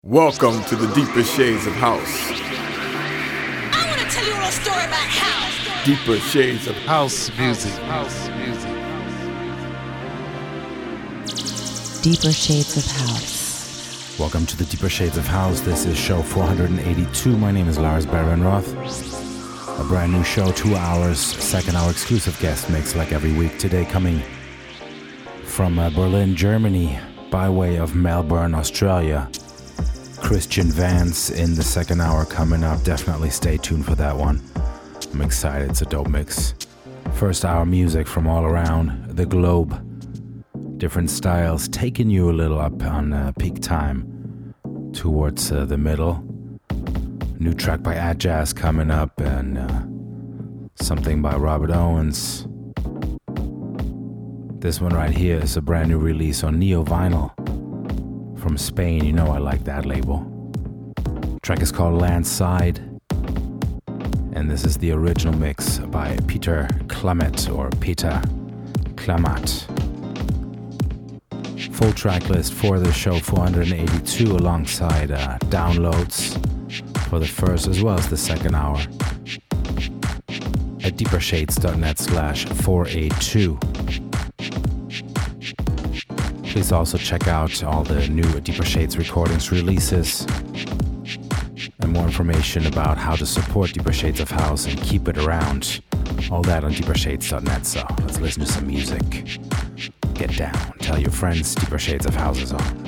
Welcome to the deeper shades of house. I want to tell you a little story about house. Deeper shades of House music. House music. Deeper Shades of House. Welcome to the Deeper Shades of House. This is show 482. My name is Lars Barenroth. A brand new show, 2 hours, second hour exclusive guest mix like every week. Today coming from Berlin, Germany, by way of Melbourne, Australia. Christian Vance in the second hour coming up. Definitely stay tuned for that one. I'm excited. It's a dope mix. First hour music from all around the globe. Different styles, taking you a little up on peak time towards the middle. New track by Adjazz coming up, and something by Robert Owens. This one right here is a brand new release on Neo Vinyl from Spain. You know I like that label. Track is called Landside, and this is the original mix by Peter Klamet or Peter Klamat. Full track list for the show 482 alongside downloads for the first as well as the second hour at deepershades.net/482. Please also check out all the new Deeper Shades recordings releases and more information about how to support Deeper Shades of House and keep it around. All that on deepershades.net. So let's listen to some music. Get down. Tell your friends Deeper Shades of House is on.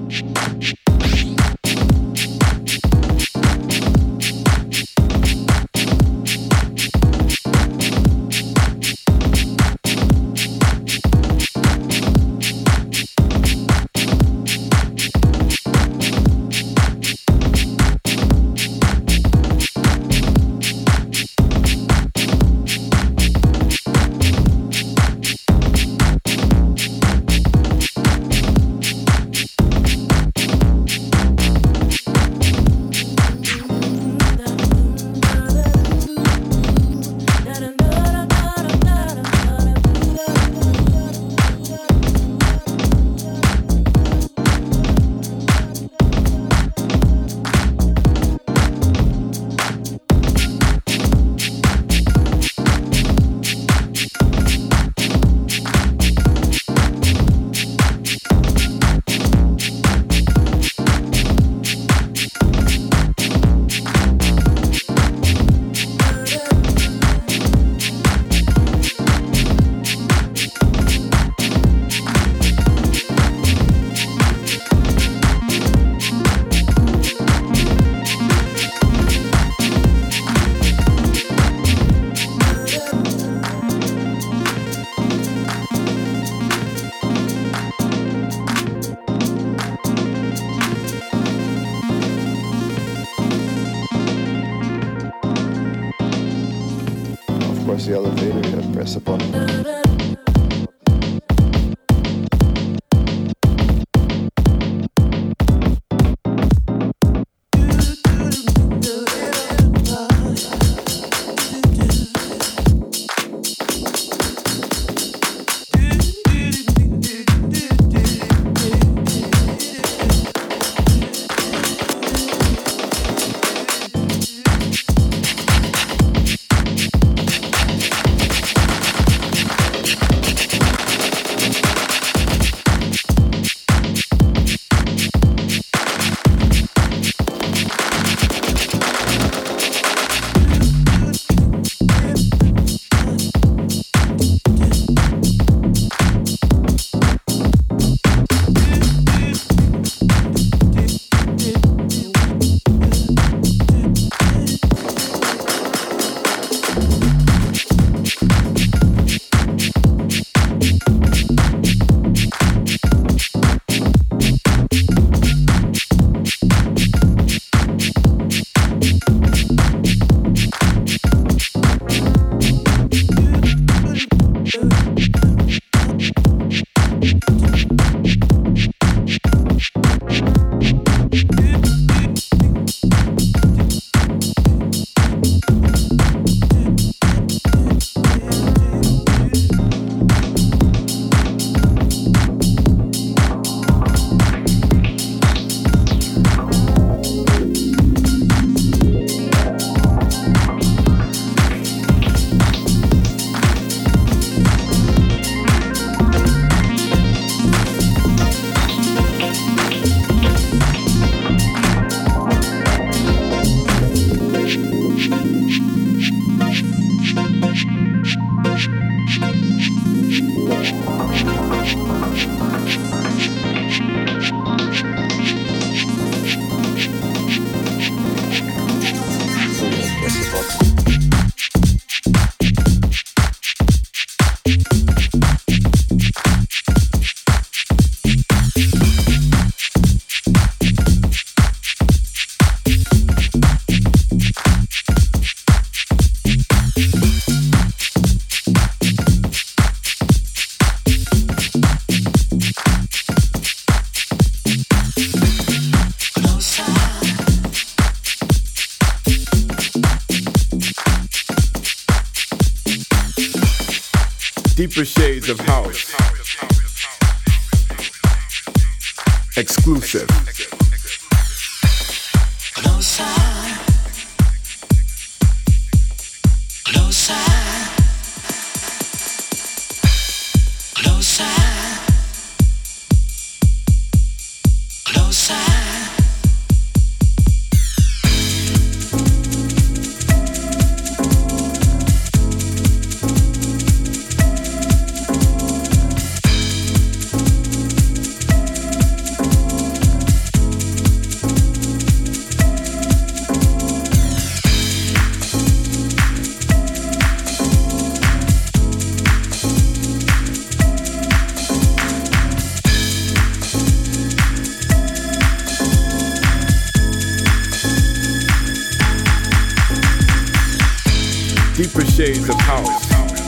The elevator, you press a button. Deeper shades of house. Exclusive. Closer. Closer. Closer. Closer. Deeper shades of house.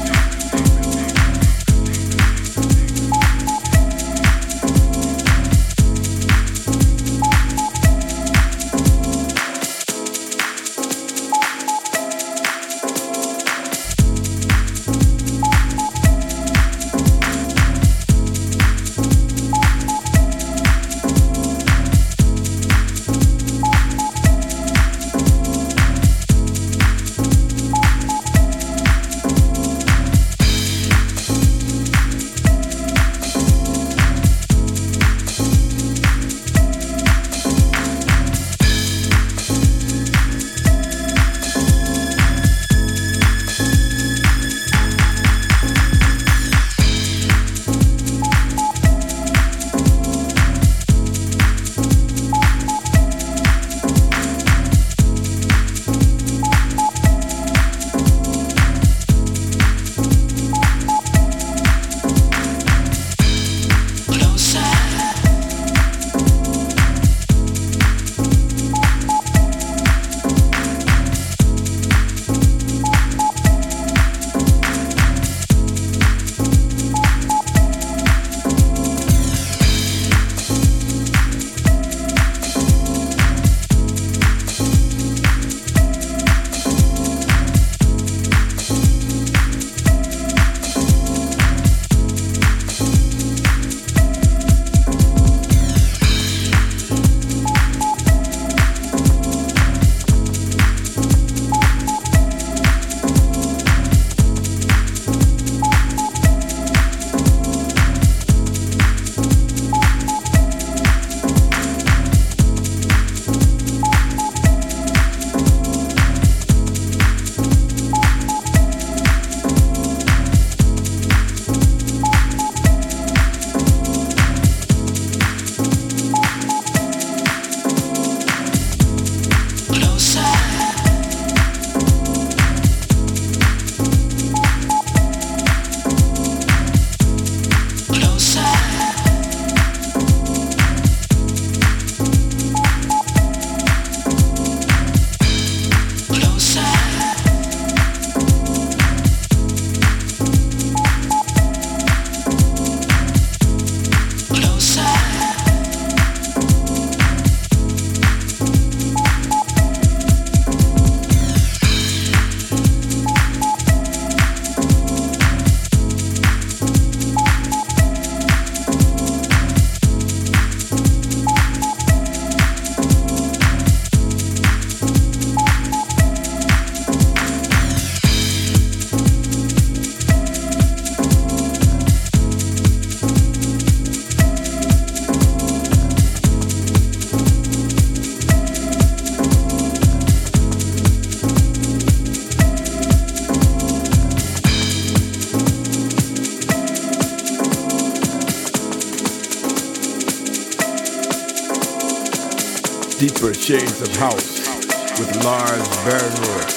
Deeper Shades of House with Lars Barenroth.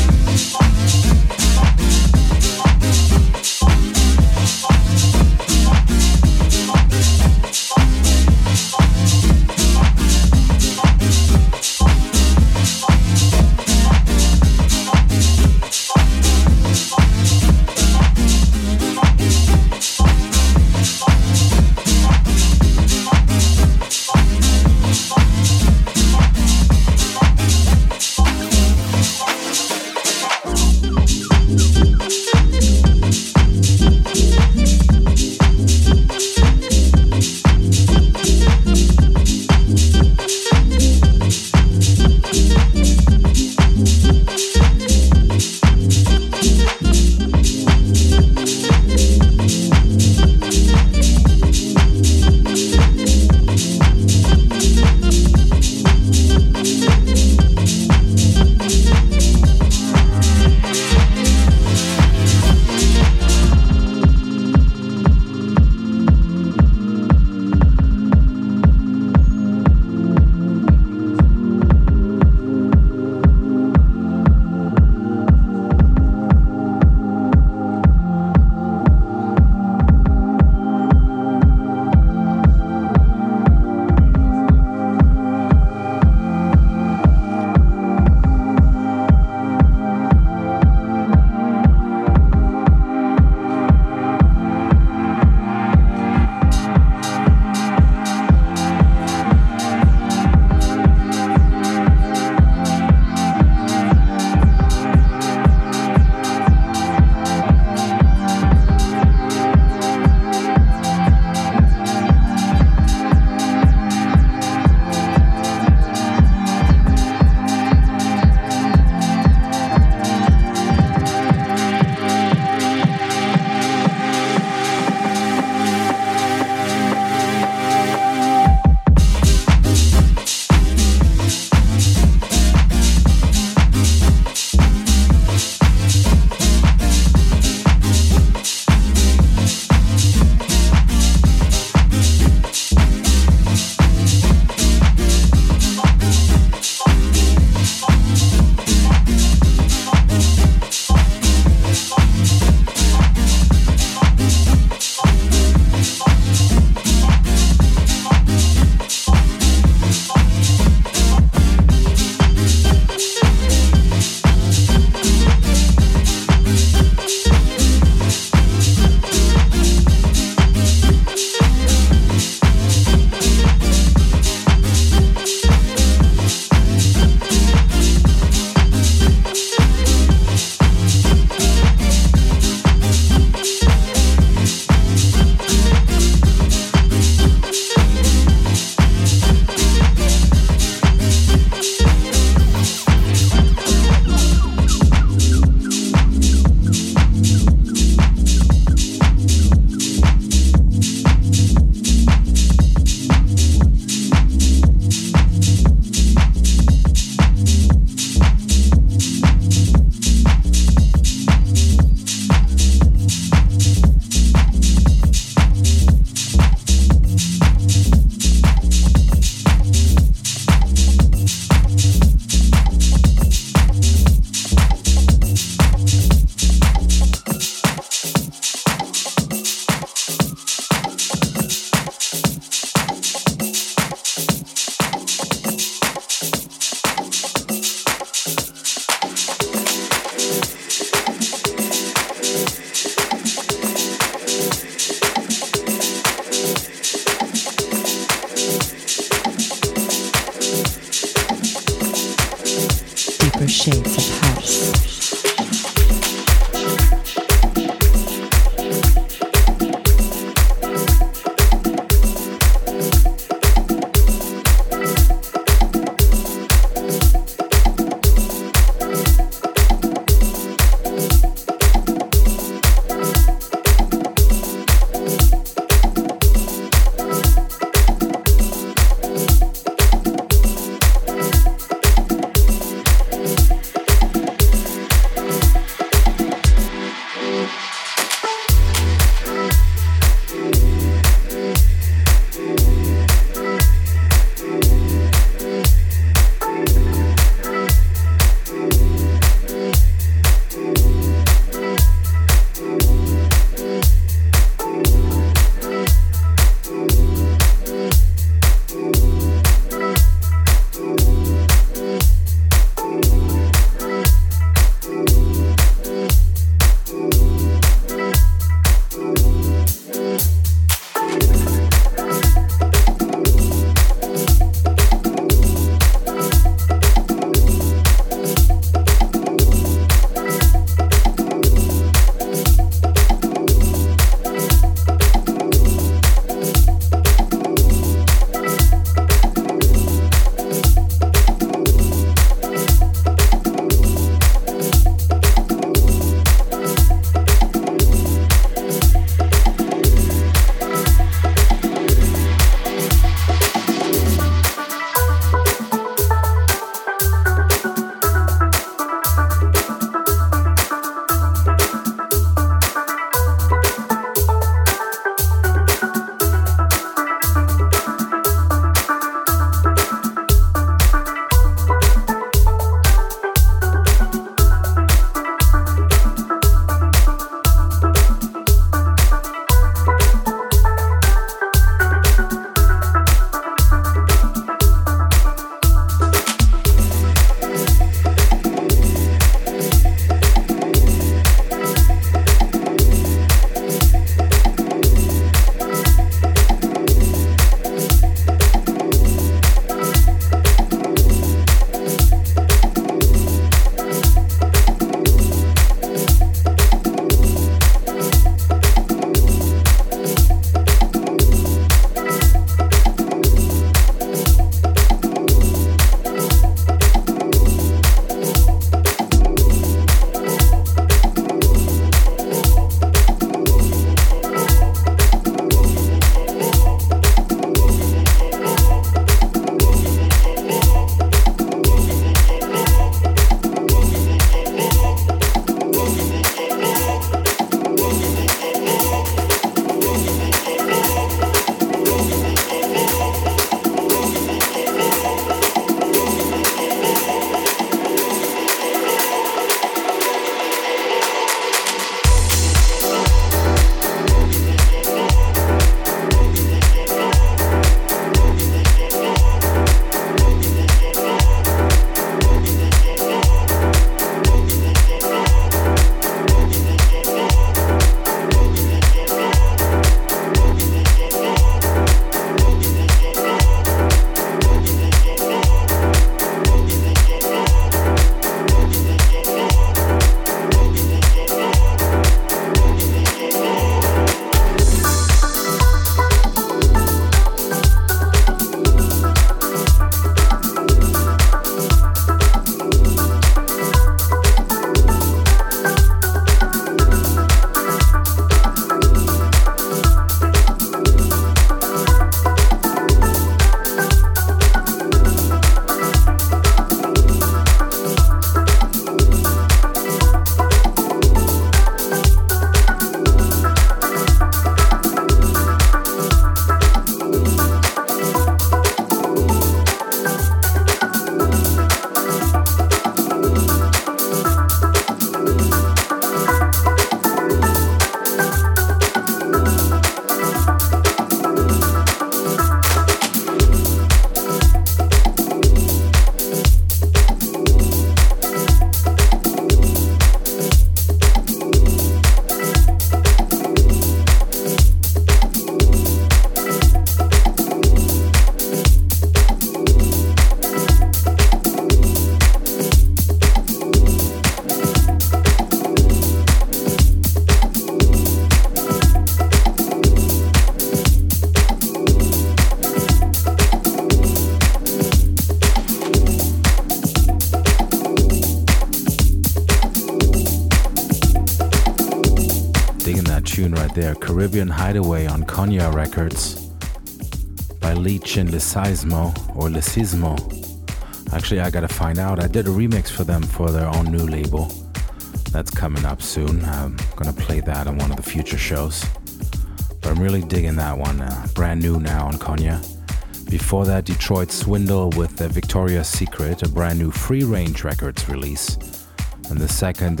there, Caribbean Hideaway on Konya Records by Leech and Licismo, or Licismo. Actually, I gotta find out. I did a remix for them for their own new label. That's coming up soon. I'm gonna play that on one of the future shows. But I'm really digging that one. Brand new now on Konya. Before that, Detroit Swindle with the Victoria's Secret, a brand new Free Range Records release. And the second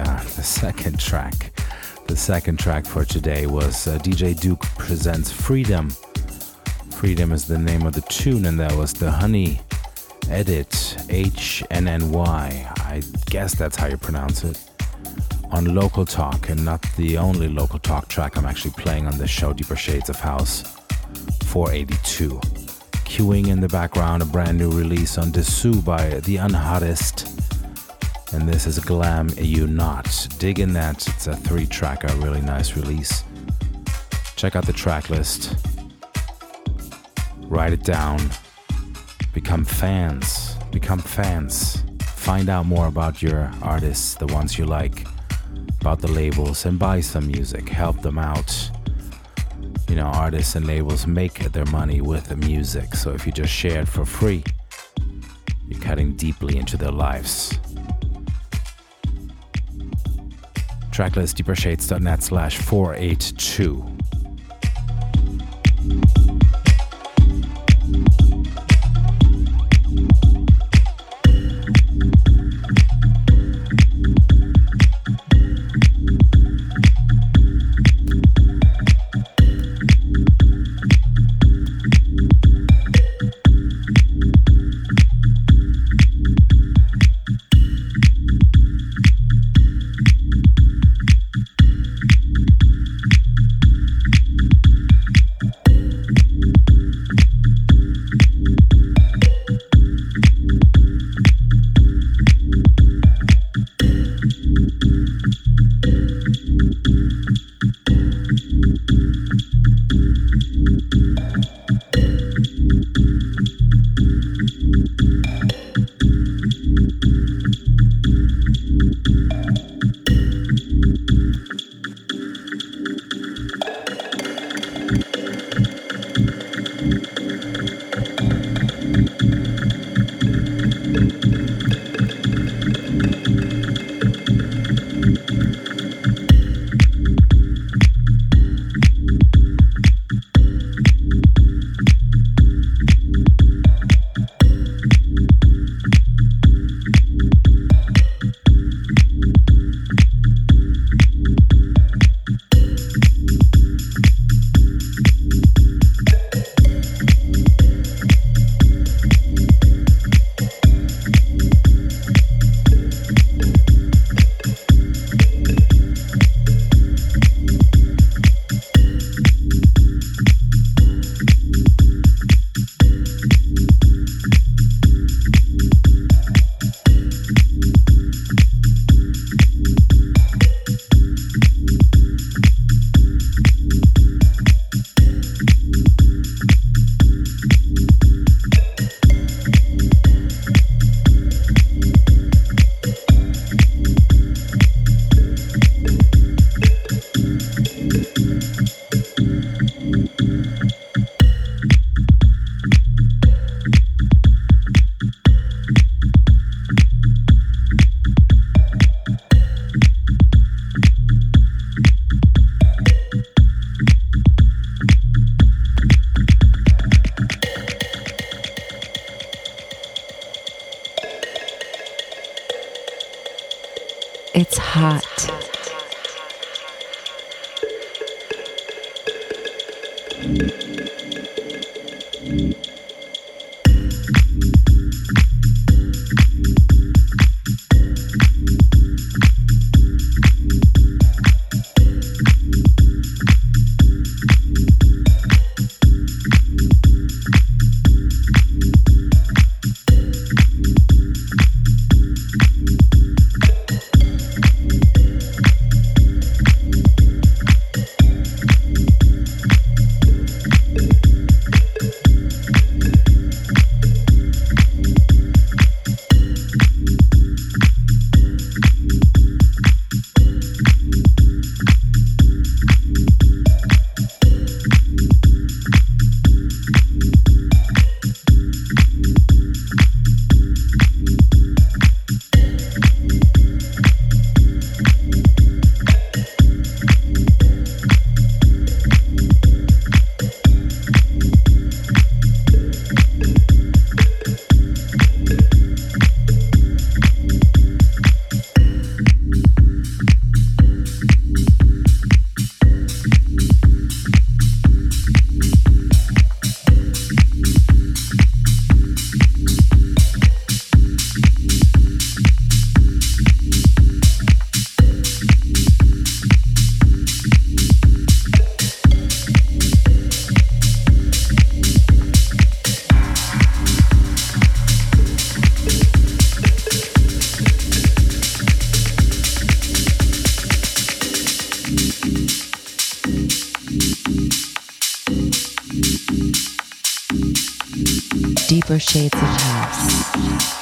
track for today was DJ Duke presents Freedom. Freedom is the name of the tune, and that was the Honey Edit, HNNY. I guess that's how you pronounce it. On Local Talk, and not the only Local Talk track I'm actually playing on this show, Deeper Shades of House 482. Queuing in the background, a brand new release on Dessous by The Unhottest. And this is Glam You Not. Digging that. It's a 3-tracker, really nice release. Check out the track list. Write it down. Become fans. Find out more about your artists, the ones you like, about the labels, and buy some music. Help them out. You know, artists and labels make their money with the music. So if you just share it for free, you're cutting deeply into their lives. Tracklist deepershades.net/482. It's hot. Deeper Shades of House.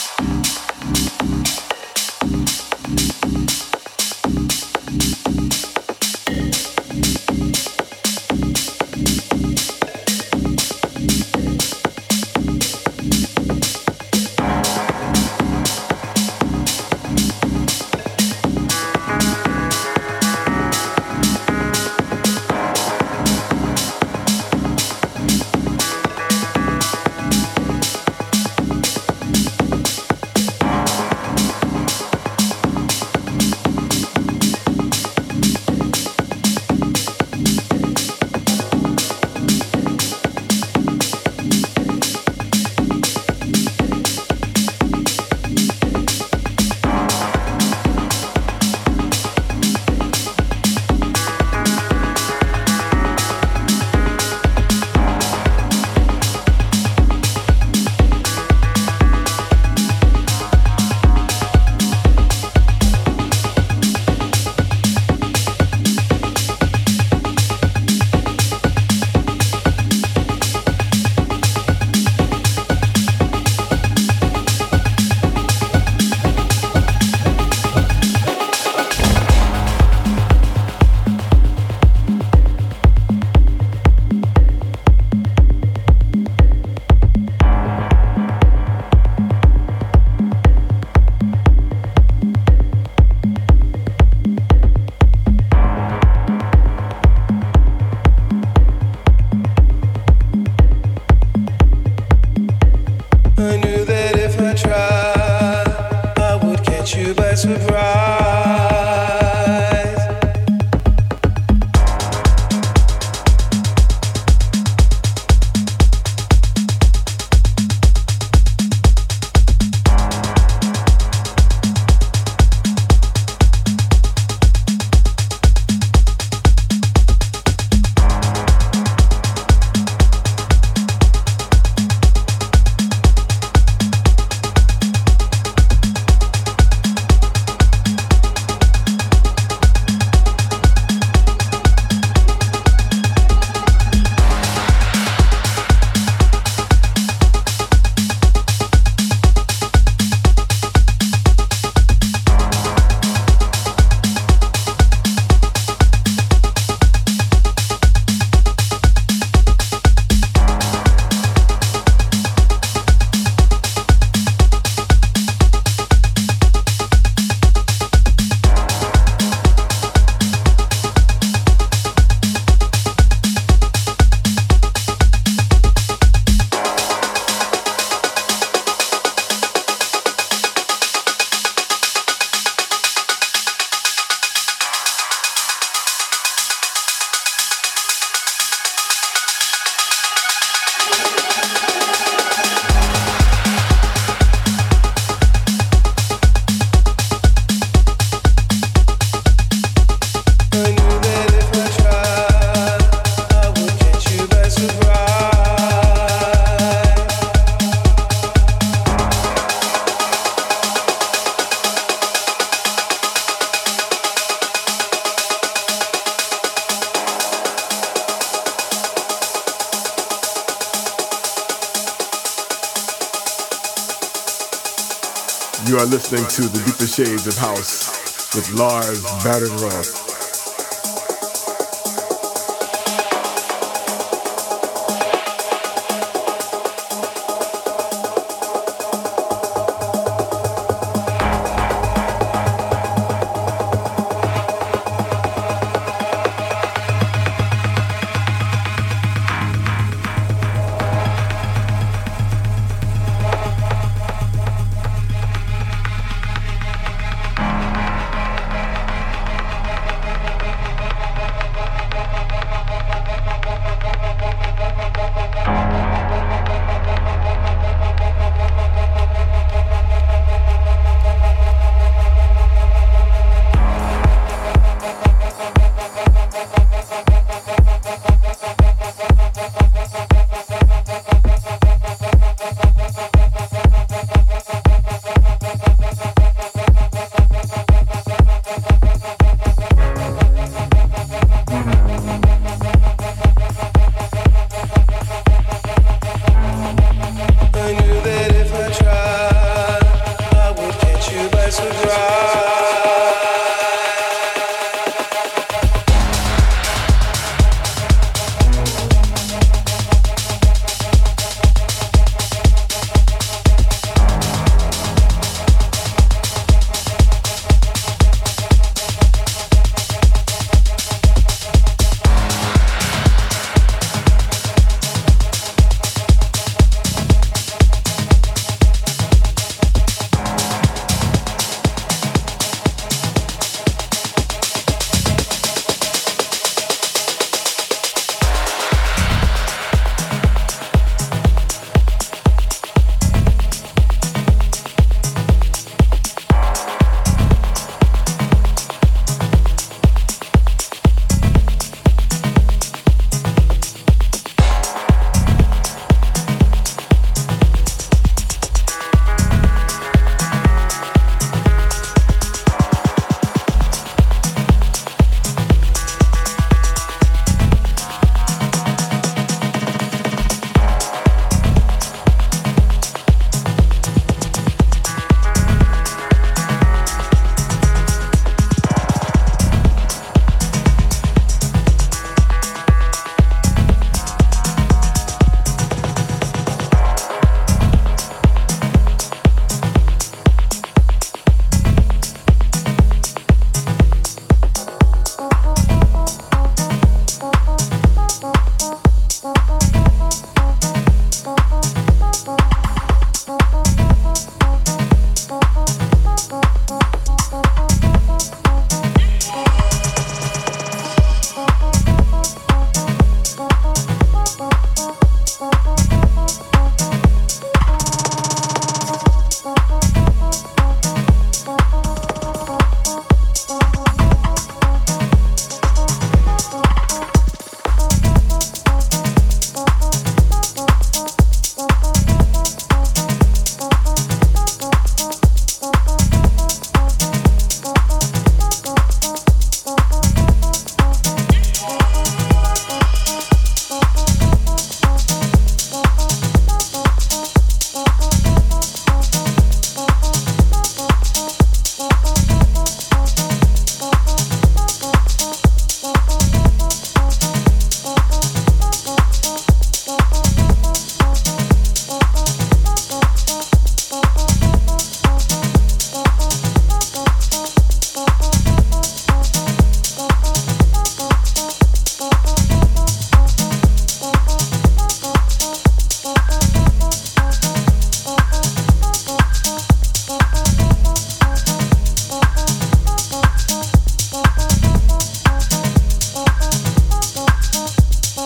You are listening to The Deeper Shades of House with Lars Baden-Roth.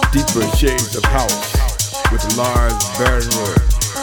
Deeper Shades of House with Lars Barenroth.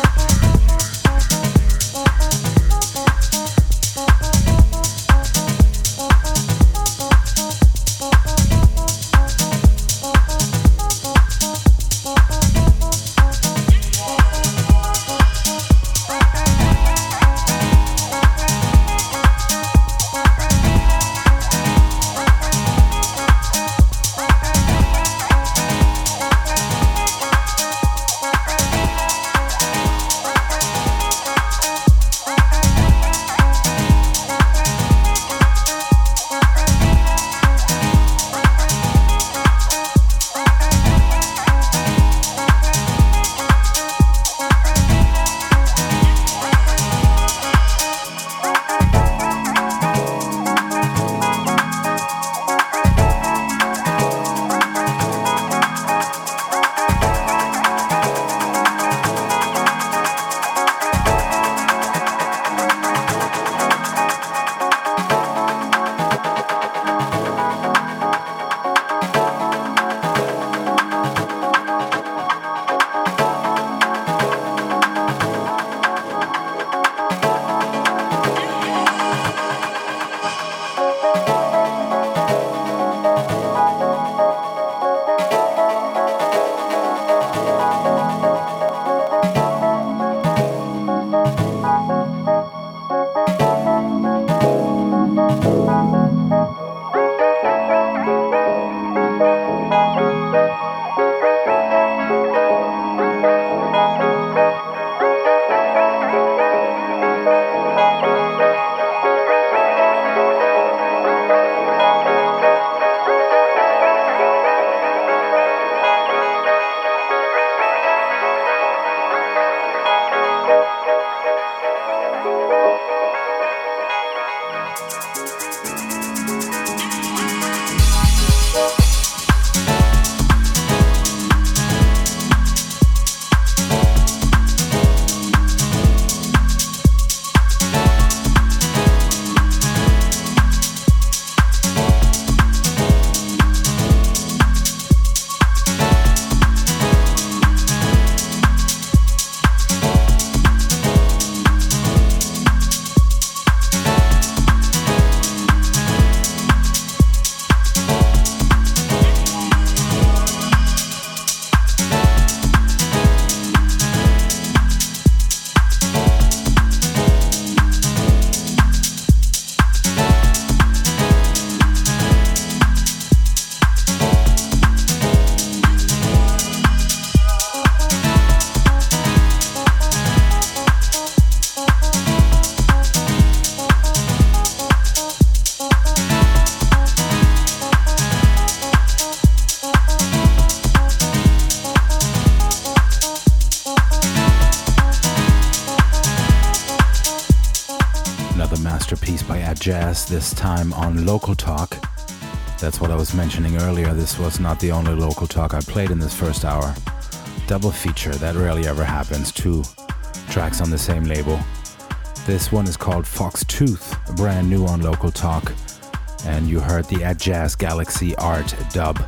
Jazz, this time on Local Talk. That's what I was mentioning earlier. This was not the only Local Talk I played in this first hour. Double feature, that rarely ever happens. 2 tracks on the same label. This one is called Fox Tooth, brand new on Local Talk. And you heard the At Jazz Galaxy Art dub.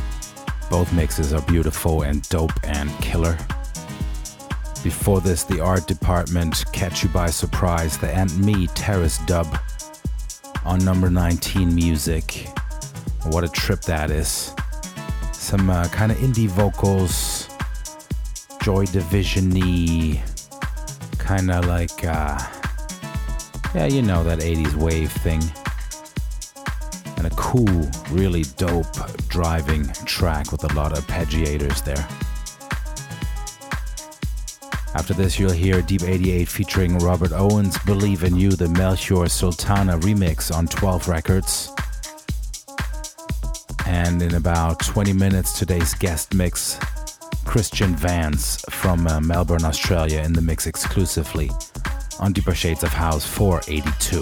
Both mixes are beautiful and dope and killer. Before this, the Art Department, Catch You By Surprise, the And Me Terrace dub on number 19 Music. What a trip that is. Some kind of indie vocals, Joy Division-y, kind of like, yeah, you know, that 80s wave thing. And a cool, really dope driving track with a lot of arpeggiators there. After this, you'll hear Deep 88 featuring Robert Owens' Believe in You, the Melchior Sultana remix on 12 Records. And in about 20 minutes, today's guest mix, Christian Vance from Melbourne, Australia, in the mix exclusively on Deeper Shades of House 482.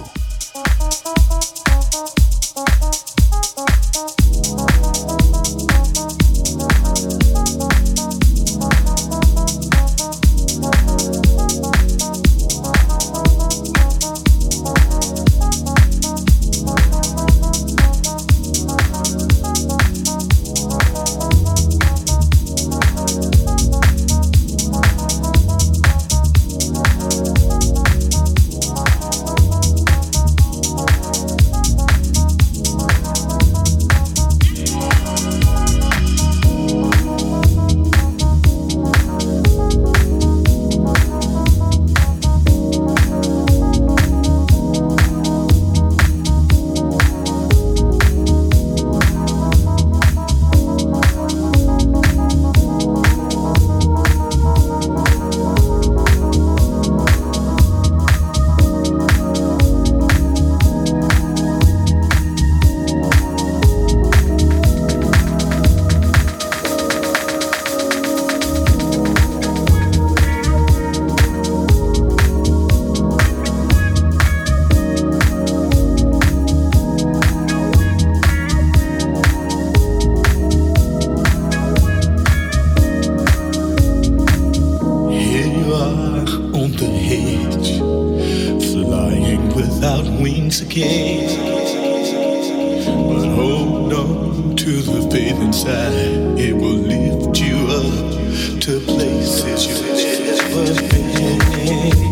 once again. But hold on to the faith inside. It will lift you up to places you've never been.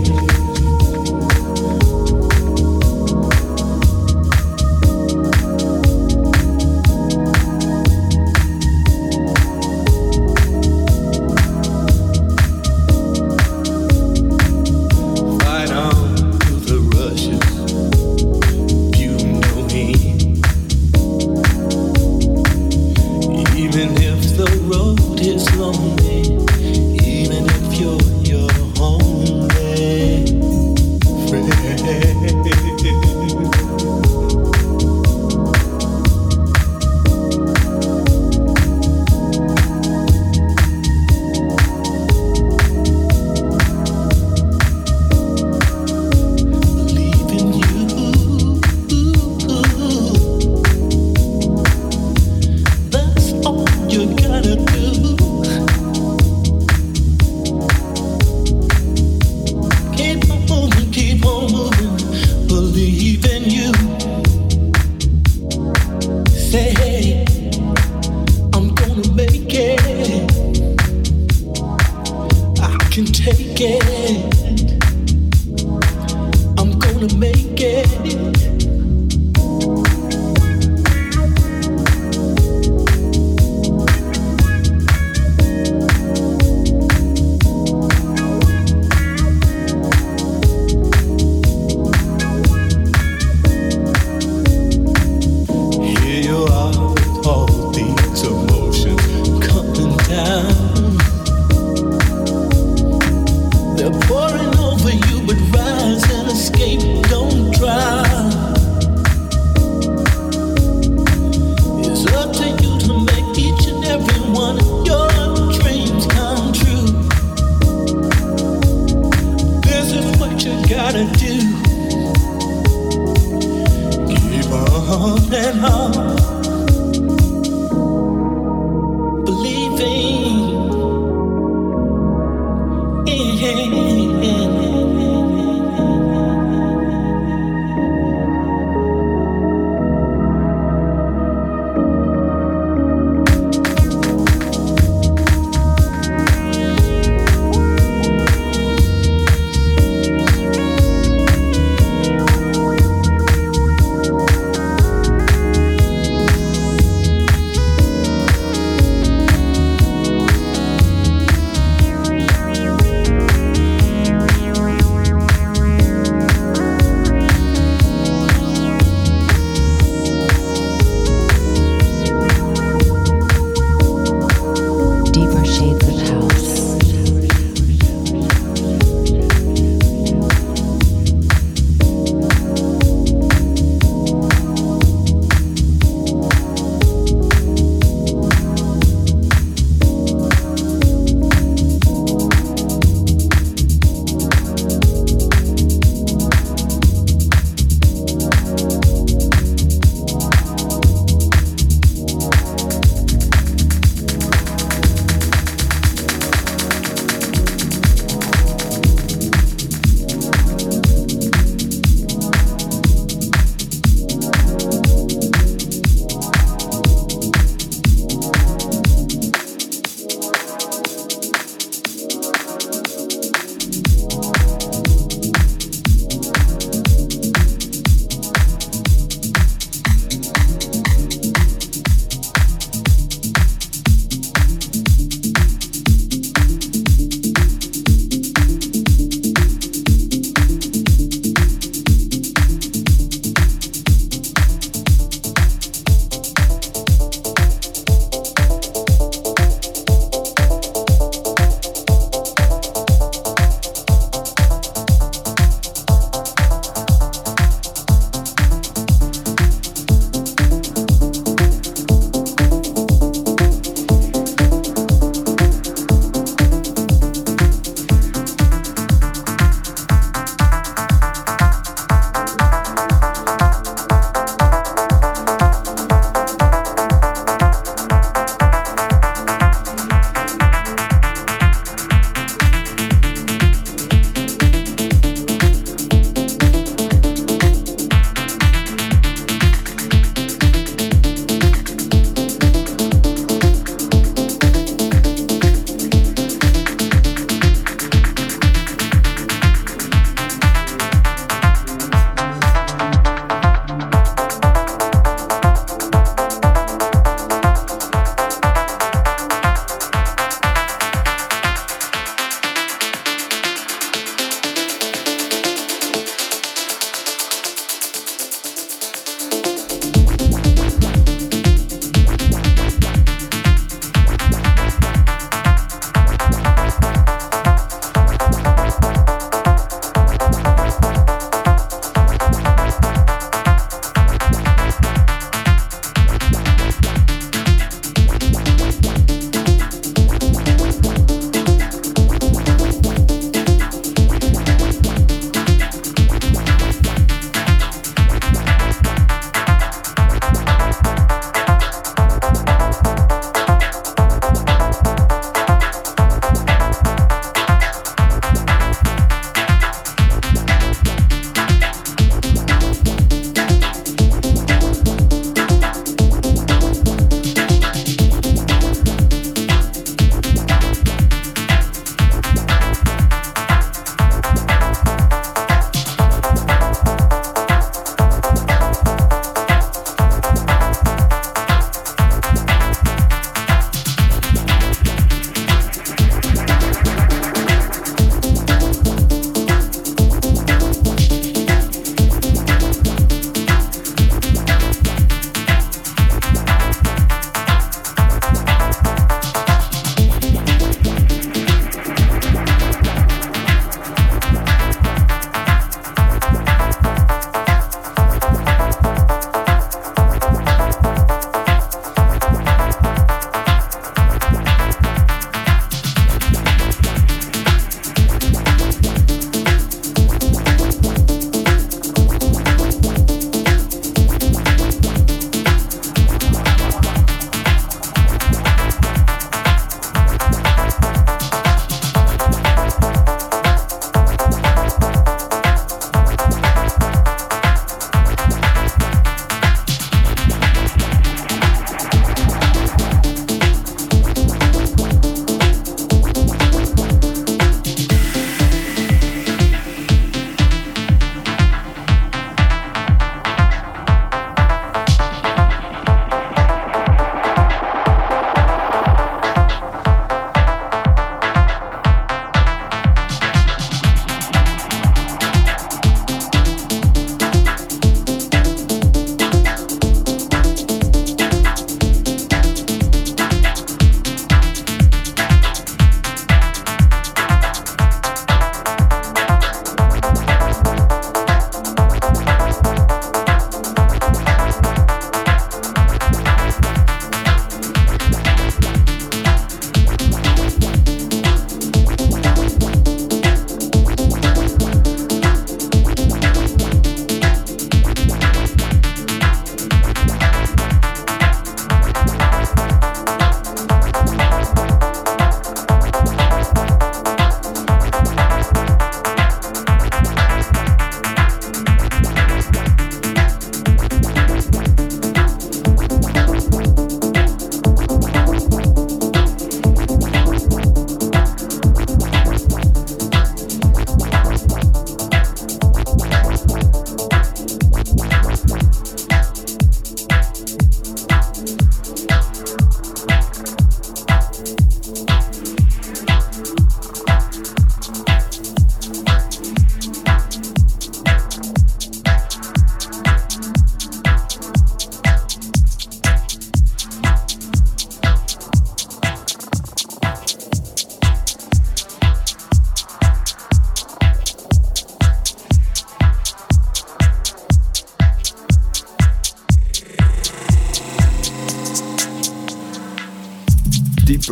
Pour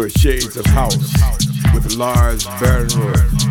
Deeper Shades of House with Lars Barenroth.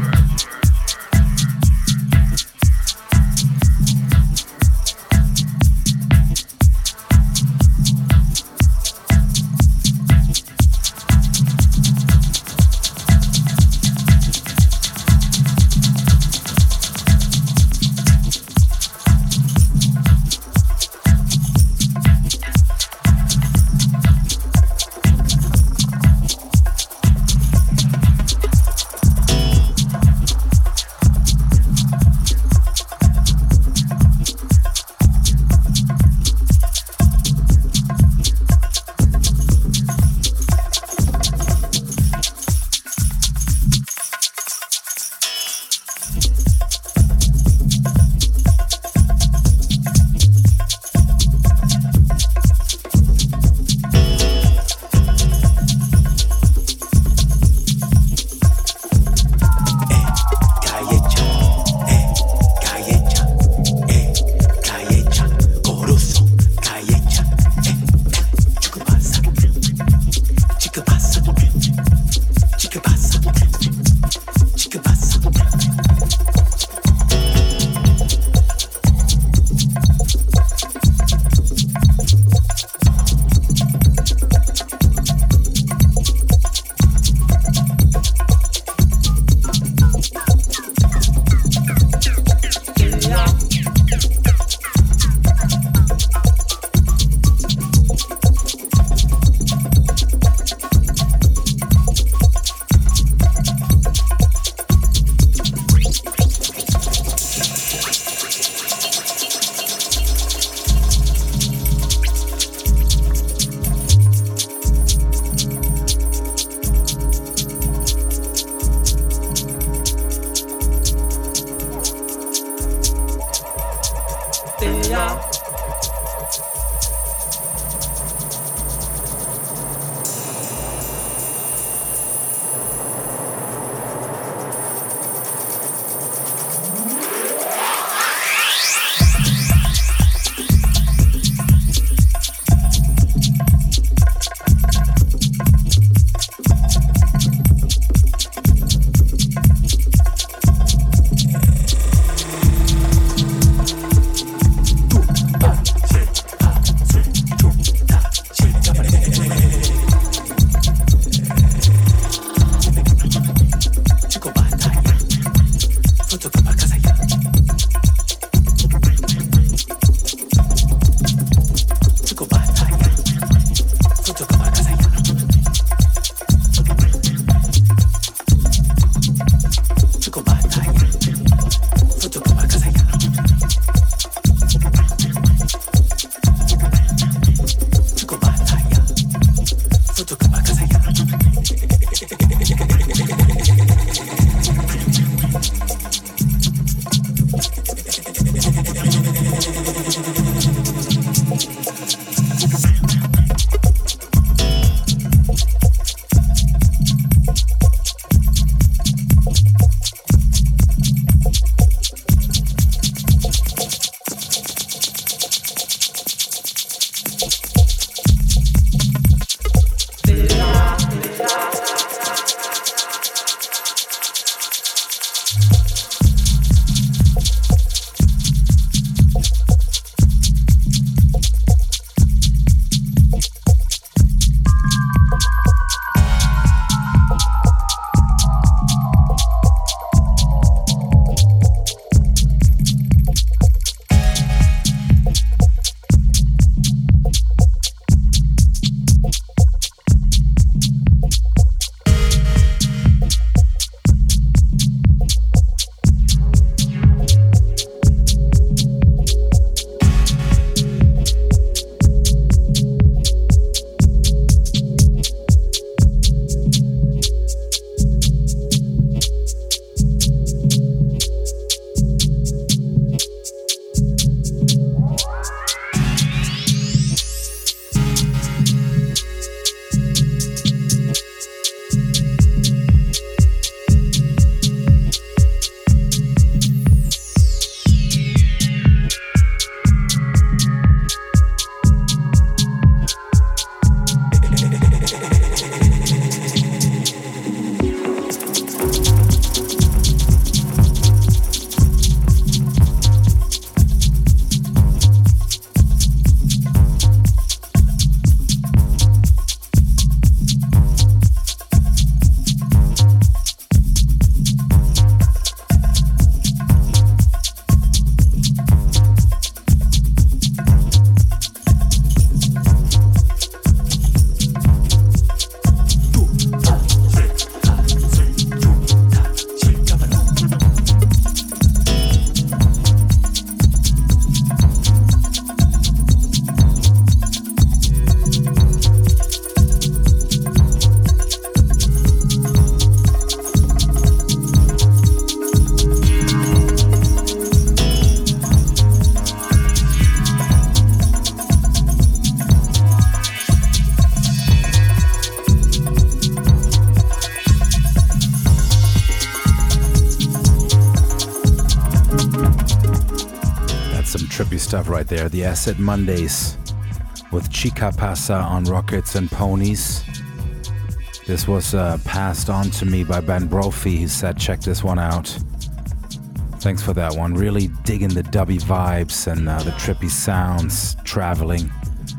stuff right there. The Acid Mondays with Chica Pasa on Rockets and Ponies. This was passed on to me by Ben Brophy. He said, check this one out. Thanks for that one. Really digging the dubby vibes and the trippy sounds, traveling.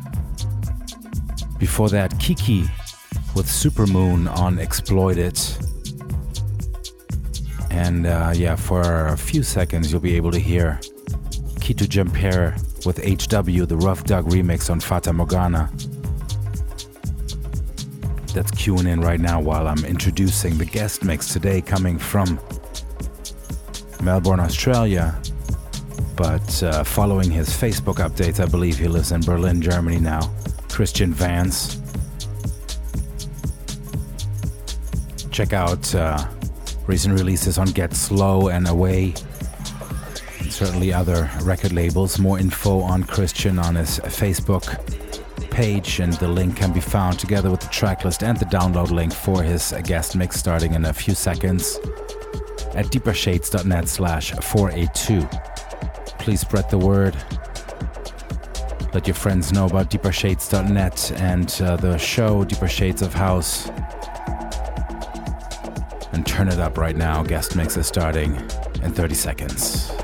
Before that, Kiki with Supermoon on Exploited. And for a few seconds you'll be able to hear Kito Jempere with HW, the Rough Dug remix on Fata Morgana. That's queuing in right now while I'm introducing the guest mix today, coming from Melbourne, Australia. But following his Facebook updates, I believe he lives in Berlin, Germany now. Christian Vance. Check out recent releases on Get Slow and Away, and certainly other record labels. More info on Christian on his Facebook page, and the link can be found together with the tracklist and the download link for his guest mix starting in a few seconds at deepershades.net/482. Please spread the word. Let your friends know about deepershades.net and the show Deeper Shades of House. And turn it up right now. Guest mix is starting in 30 seconds.